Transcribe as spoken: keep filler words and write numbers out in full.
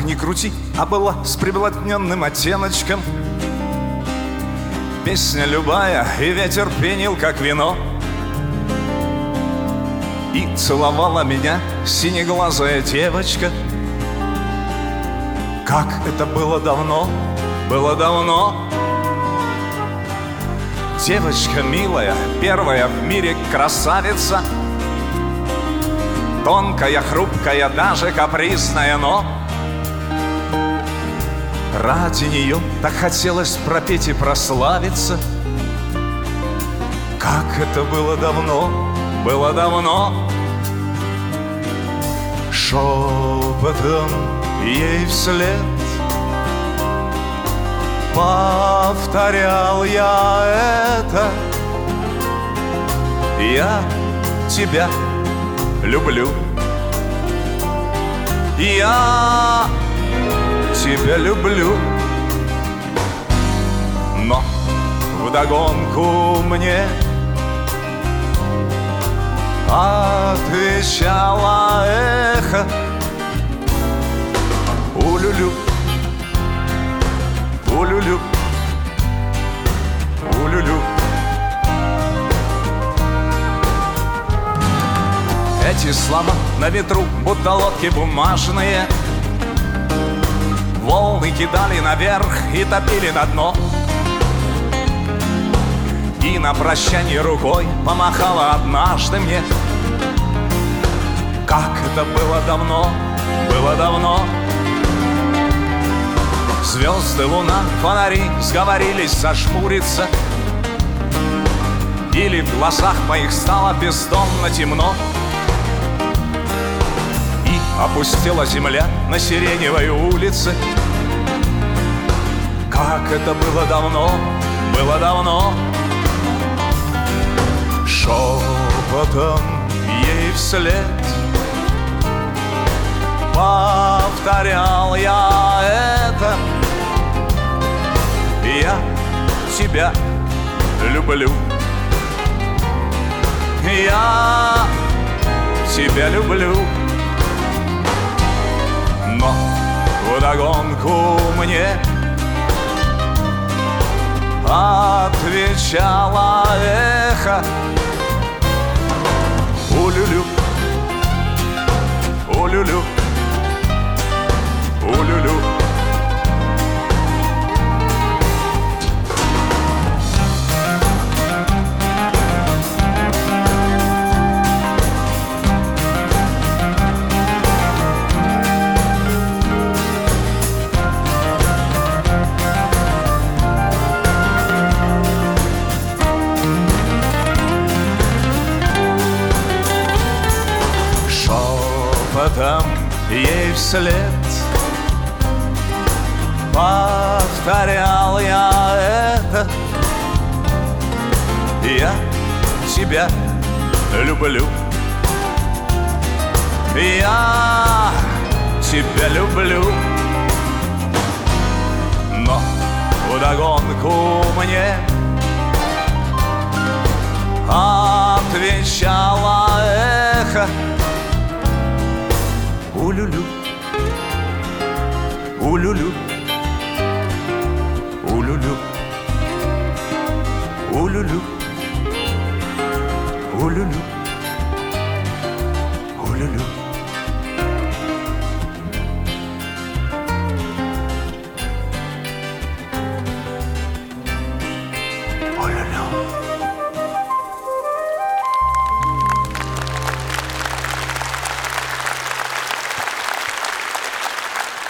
ни крути, а была с приблотненным оттеночком. Песня любая, и ветер пенил, как вино. И целовала меня синеглазая девочка. Как это было давно, было давно. Девочка милая, первая в мире красавица, тонкая, хрупкая, даже капризная, но ради нее так хотелось пропеть и прославиться. Как это было давно, было давно. Шепотом ей вслед повторял я это: я тебя люблю, я тебя люблю. Но вдогонку мне отвечало эхо: улюлю, улюлю, улюлю. Эти слова на ветру, будто лодки бумажные, волны кидали наверх и топили на дно. И на прощание рукой помахала однажды мне. Как это было давно, было давно. Звезды, луна, фонари сговорились зажмуриться, или в глазах моих стало бездонно темно, и опустила земля на Сиреневой улице. Как это было давно, было давно. Шепотом ей вслед повторял я это: я тебя люблю, я тебя люблю. Но вдогонку мне отвечало эхо: улюлю, улюлю, улюлю. Шепотом ей вслед повторял я это: я тебя люблю, я тебя люблю. Но вдогонку мне отвечало эхо: улюлю, улюлю, улюлю, улюлю, улюлю, улюлю.